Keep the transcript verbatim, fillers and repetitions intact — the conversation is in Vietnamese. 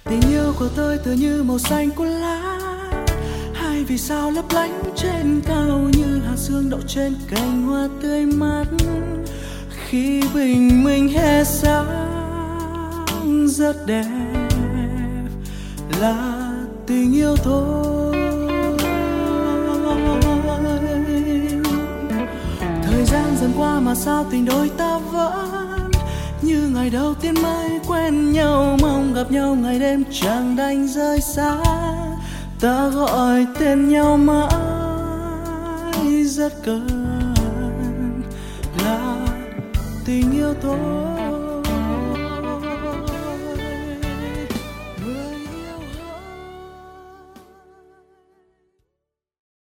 Tình yêu của tôi tựa như màu xanh của lá, hai vì sao lấp lánh trên cao như hạt sương đậu trên cành hoa tươi mát. Khi bình minh hé sáng rất đẹp là tình yêu thôi. Thời gian dần qua mà sao tình đôi ta vẫn như ngày đầu tiên mới quen nhau, mong gặp nhau ngày đêm chẳng đành rời xa. Ta gọi tên nhau mãi rất cần là tình yêu thôi.